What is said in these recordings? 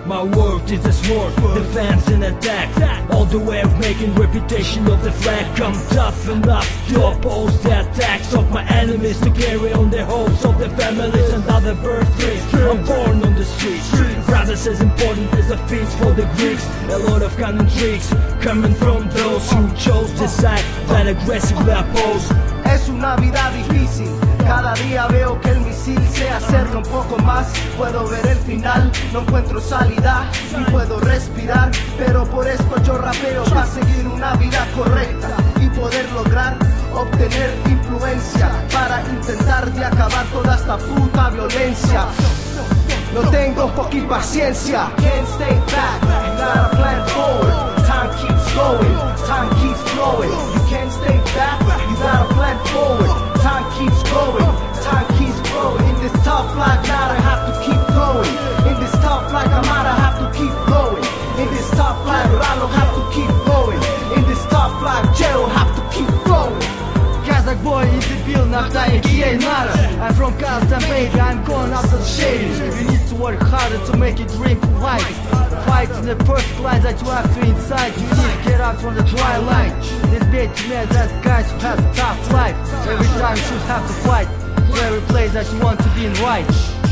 My word is a sword, defense and attack. All the way of making reputation of the flag. I'm tough enough to oppose the attacks of my enemies, to carry on the hopes of the families and other birthdays. I'm born on the streets, brothers as important as the feast for the Greeks. A lot of cunning tricks coming from those who chose the side that aggressively oppose. Es una vida difícil, cada día veo que el misil se acerca un poco más. Puedo ver el final, no encuentro salida y puedo respirar, pero por esto yo rapeo, para seguir una vida correcta y poder lograr obtener influencia para intentar de acabar toda esta puta violencia. No tengo poca paciencia. Can't stay back, you gotta plan forward. Time keeps going, time keeps flowing. You can't stay back, you gotta plan forward. Time keeps going, time keeps growing. In this tough life, now I have to keep going. In this tough life, I might have to keep going. In this tough life, I don't have to keep going. In this tough life, Joe have to keep going. Kazakh boy in the build, not dying, I'm from Kazakhstan, baby, I'm going after the shade. You need to work harder to make it dream to life. Fight in the perfect line that you have to inside. You need to get out from the dry line. This bitch man, that guys who has a tough life. Every time you should have to fight to every place that you want to be in right.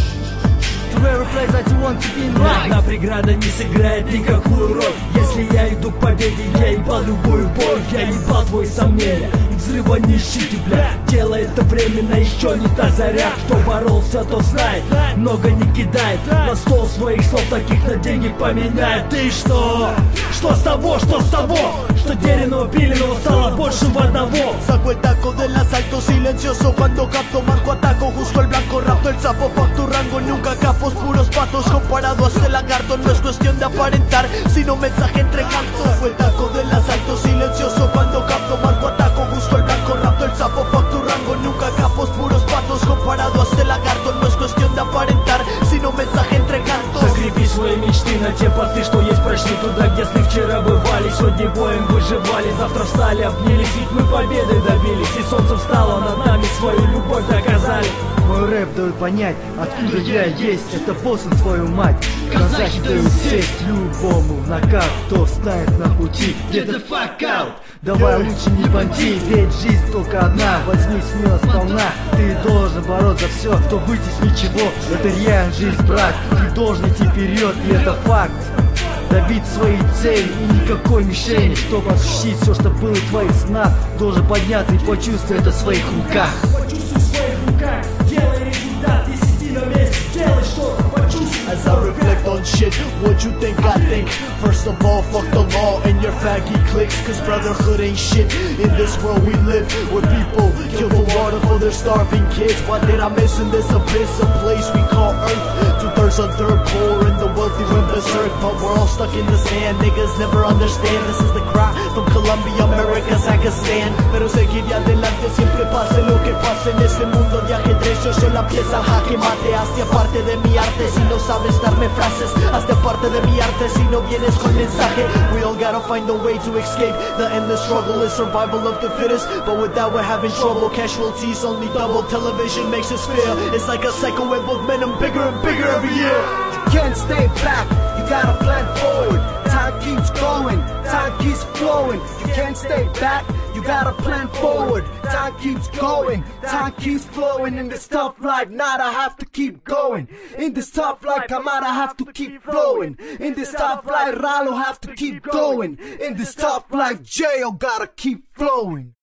To every place that you want to be in right. Одна преграда не сыграет никакую роль. Если я иду к победе, я ебал любую боль. Я ебал твои сомнения и взрыва нищите, бля. Дело это временно, еще не та заря. Кто боролся, то знает, много не кидает. На стол своих слов таких на деньги поменяет. Ты что? Что с того, что с того? Что дереного пиленого стало больше в одного. Saco el taco del asalto silencioso cuando capto, marco ataco justo el blanco, rapto el sapo, facto rango, nunca capos, puros patos comparado a este lagarto. No es cuestión de aparentar, sino mensaje entre cantos. Fue el taco del asalto silencioso cuando capto, marco ataco justo el blanco, rapto el sapo, facto rango, nunca capos, puros patos comparado a este lagarto. No es cuestión de aparentar, sino mensaje entre cantos. Закрепи свои мечты на те посты, что есть, прочти туда, где сны вчера бывали. Сегодня боем выживали, завтра встали, обнялись, ведь мы победы добились. И солнце встало над нами, свою любовь доказали. Мой рэп дает понять, откуда я есть, это Бостон, твою мать. Казахи дают сесть любому на кап, кто встанет на пути. Get the fuck out! Давай лучше не бонти, ведь жизнь только одна. Возьми смело сполна, ты должен бороться за все, кто быть из ничего. Это реальная жизнь, брат, ты должен идти вперед, и это факт. Добить свои цели и никакой мишени, чтобы осуществить все, что было в твоих снах. Должен подняться и почувствовать это в своих руках. Почувствуй в своих руках, делай результат, не сиди на месте, делай что-то, почувствуй. As I reflect on shit, what you think I think? First of all, fuck the law and your faggy cliques, cause brotherhood ain't shit. In this world we live, where people kill for water for their starving kids. Why did I miss in this abyss, a place we call Earth? 2/3 are dirt poor and the wealthy went berserk, but we're all stuck in the sand. Niggas never understand, this is the cry from Colombia, America, Kazakhstan. Pero seguiré adelante siempre pase lo que pase en este mundo de ajedrez. Yo soy la pieza jaque mate, hazte aparte de mi arte. Si no sabes darme frases, hazte parte de mi arte. Si no vienes con mensaje, we all gotta find a way to escape. The endless struggle is survival of the fittest, but with that we're having trouble. Casualties only double, television makes us fear. It's like a cycle web of venom, bigger and bigger every year. You can't stay back, you gotta plan forward. Time keeps going, time keeps flowing. You can't stay back, you gotta plan forward. Time keeps going, time keeps flowing. In this tough life, not I have to keep going. In this tough life, Kamara have to keep flowing. In this tough life, Ralo have to keep going. In this tough life, J.O. gotta keep flowing.